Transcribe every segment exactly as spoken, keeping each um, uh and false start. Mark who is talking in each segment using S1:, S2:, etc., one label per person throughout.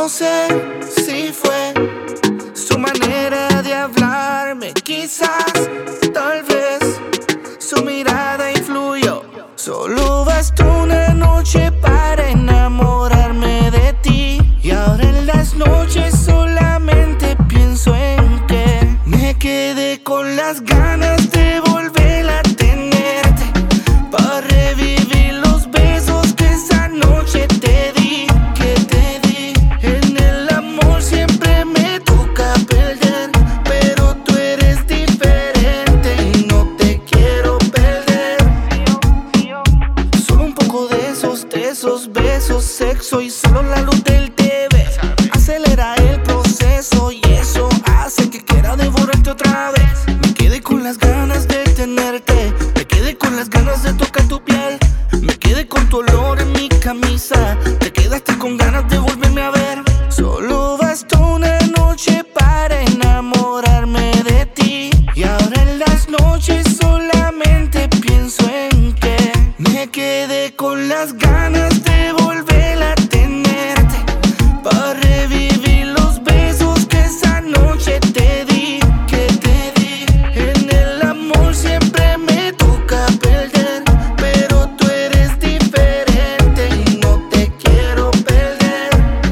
S1: No sé si fue su manera de hablarme, quizás, tal vez, su mirada influyó. Solo bastó una noche para enamorarme de ti, y ahora en las noches solamente pienso en que me quedé con las ganas de volver a tenerte, para revivir los besos que esa noche te di, que te di. En el amor siempre me toca perder, pero tú eres diferente y no te quiero perder. Solo un poco de esos, de esos besos, sexo y solo la luz del T V acelera el proceso, y eso hace que quiera devorarte otra vez. Me quedé con las ganas de tenerte, me quedé con las ganas de tocar tu piel, me quedé con tu olor en mi camisa, te quedaste con ganas de volverme a ver. Solo bastó una noche para enamorarme de ti, y ahora en las noches solamente pienso en que me quedé con las ganas de volver a tenerte, para revivir los besos que esa noche te di, que te di. En el amor siempre me toca perder, pero tú eres diferente y no te quiero perder.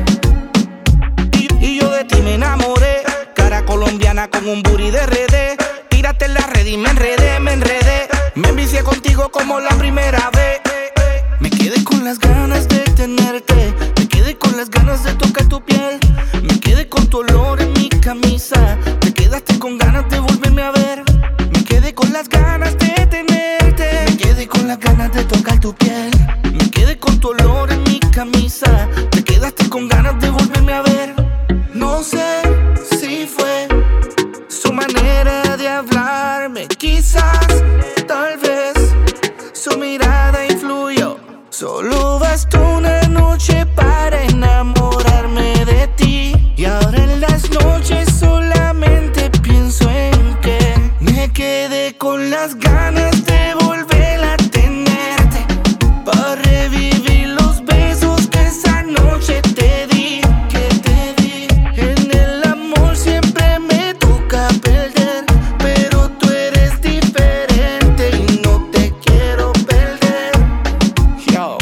S1: Y, y yo de ti me enamoré, cara colombiana con un booty de R D. Tírate en la red y me enredé, me enredé. Me envicié contigo como la primera vez. Me quedé con las ganas de tenerte, me quedé con las ganas de tocar tu piel, me quedé con tu olor en mi camisa, te quedaste con ganas de volverme a ver. Me quedé con las ganas de tenerte, me quedé con las ganas de tocar tu piel, me quedé con tu olor en mi camisa, te quedaste con ganas de volverme a ver. No sé si fue su manera de hablarme, quizás, tal vez, su mirada influyó. Solo bastó una noche para enamorarme de ti, y ahora en las noches solamente pienso en que me quedé con las ganas de volver a tenerte, para revivir los besos que esa noche te di, que te di. En el amor siempre me toca perder, pero tú eres diferente y no te quiero perder. Yo,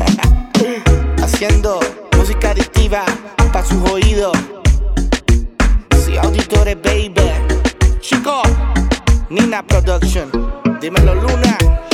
S1: haciendo música adictiva para sus oídos. Sí, auditores, baby. Chico, Nina Production. Dímelo, Luna.